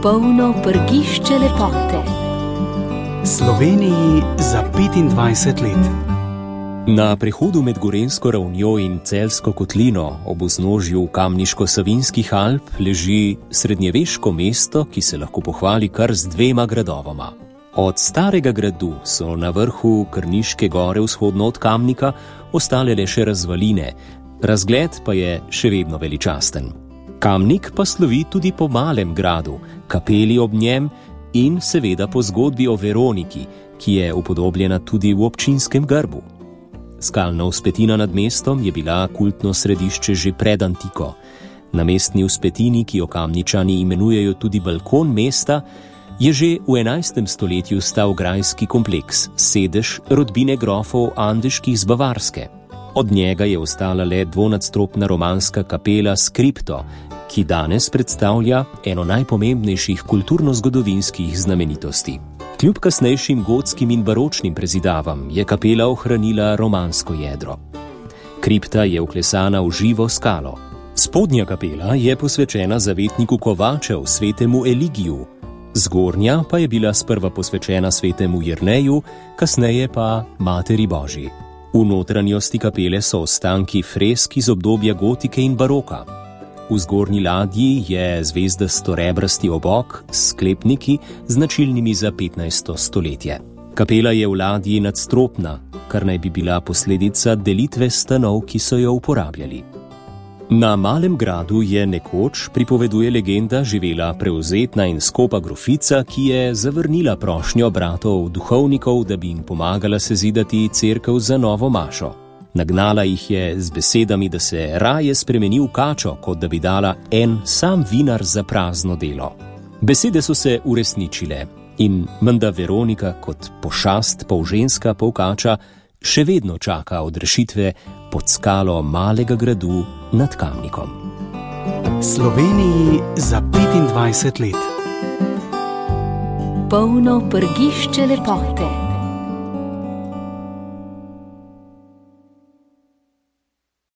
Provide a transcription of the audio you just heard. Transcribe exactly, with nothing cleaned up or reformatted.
Polno prgišče lepote. Sloveniji za petindvajset let. Na prehodu med Gorenjsko ravnjo in Celjsko kotlino ob vznožju Kamniško-Savinjskih Alp leži srednjeveško mesto, ki se lahko pohvali kar z dvema gradovoma. Od starega gradu so na vrhu Krniške gore vzhodno od Kamnika ostale le še razvaline, razgled pa je še vedno veličasten. Kamnik pa slovi tudi po malem gradu, kapeli ob njem in seveda po zgodbi o Veroniki, ki je upodobljena tudi v občinskem grbu. Skalna vzpetina nad mestom je bila kultno središče že pred antiko. Na mestni vzpetini, ki jo Kamničani imenujejo tudi balkon mesta, je že v enajstem stoletju stal grajski kompleks, sedež rodbine grofov Andeških z Bavarske. Od njega je ostala le dvonadstropna romanska kapela s kripto, ki danes predstavlja eno najpomembnejših kulturno-zgodovinskih znamenitosti. Kljub kasnejšim gotskim in baročnim prezidavam je kapela ohranila romansko jedro. Kripta je vklesana v živo skalo. Spodnja kapela je posvečena zavetniku Kovačev, svetemu Eligiju. Zgornja pa je bila sprva posvečena svetemu Jerneju, kasneje pa Materi Božji. V notranjosti kapele so ostanki fresk iz obdobja gotike in baroka. V zgornji ladji je zvezdasto rebrasti obok s sklepniki, značilnimi za petnajsto stoletje. Kapela je v ladji nadstropna, kar naj bi bila posledica delitve stanov, ki so jo uporabljali. Na malem gradu je nekoč, pripoveduje legenda, živela prevzetna in skopa grofica, ki je zavrnila prošnjo bratov duhovnikov, da bi jim pomagala sezidati cerkev za novo mašo. Nagnala jih je z besedami, da se raje spremeni v kačo, kot da bi dala en sam vinar za prazno delo. Besede so se uresničile in menda Veronika kot pošast, polženska, polkača še vedno čaka od rešitve pod skalo malega gradu nad Kamnikom. Sloveniji za petindvajset let. Polno prgišče lepote.